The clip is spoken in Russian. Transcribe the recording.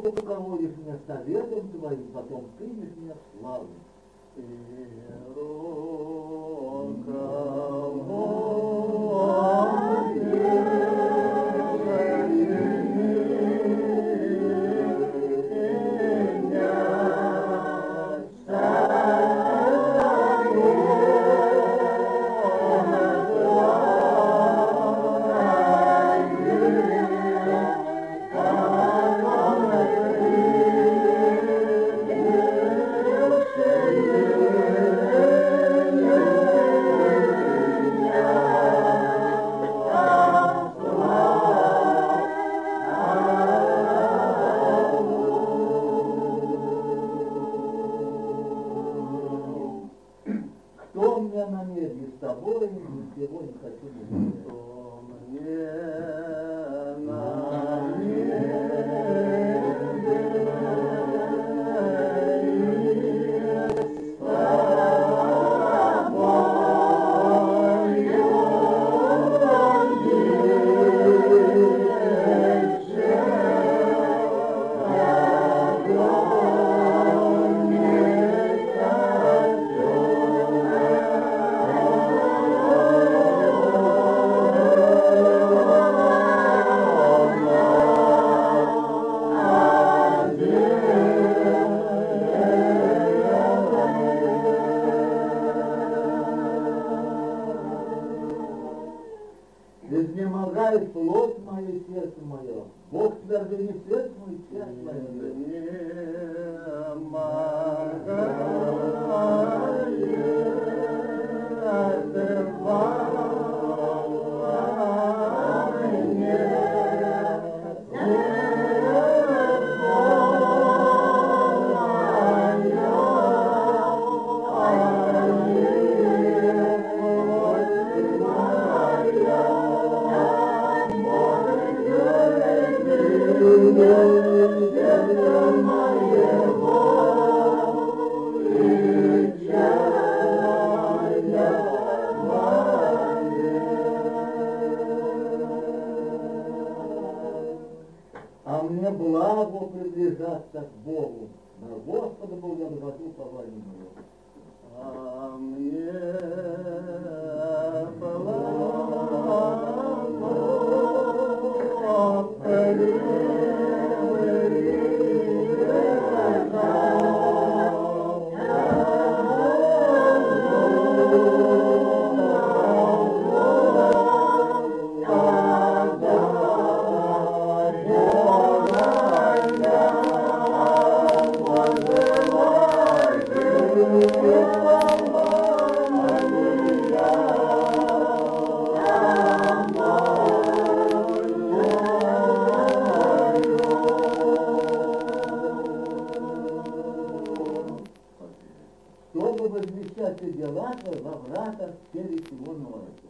что руководишь меня советом твоим, потом примешь меня в славу. Кто у меня на небе с тобой, ничего не хочу говорить. Кто мне на изнемогает плоть моя и сердце мое. Бог твердыни сердце мое и сердце мое. А мне благо приближаться к Богу. На Господа Бога я возвожу повальную мою. А мне чтобы возвещать дела во вратах всей всего народа.